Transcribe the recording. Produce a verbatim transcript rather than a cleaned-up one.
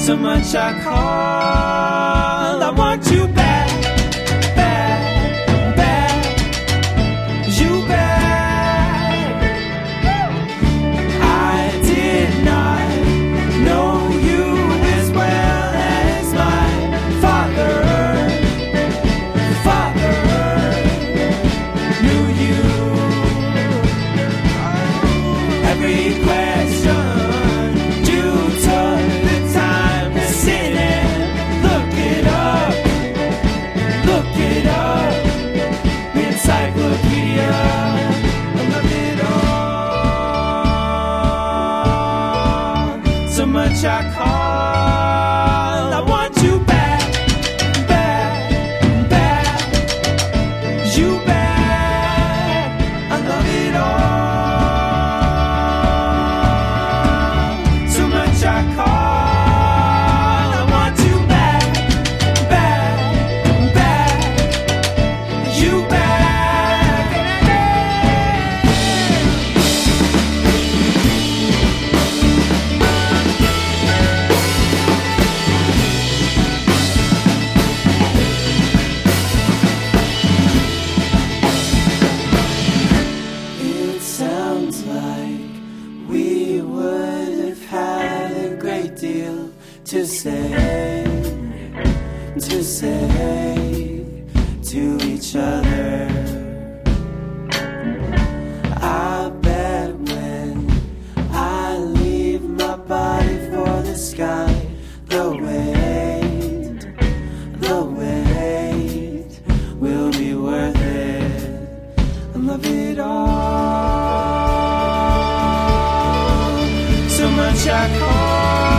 so much I call. I want you back, back, back, you back. I did not know you as well as my father, father knew you. Every question you took the time to sit and look it up, look it up. The encyclopedia, I love it all. So much I call. I want you back, back, back, you back. I love it all. So much I call. I want you back, back, back, you back. It sounds like we would have had a great deal to say, to say to each other. I bet when I leave my body for the sky, the weight, the weight will be worth it. I love it all. So much I call.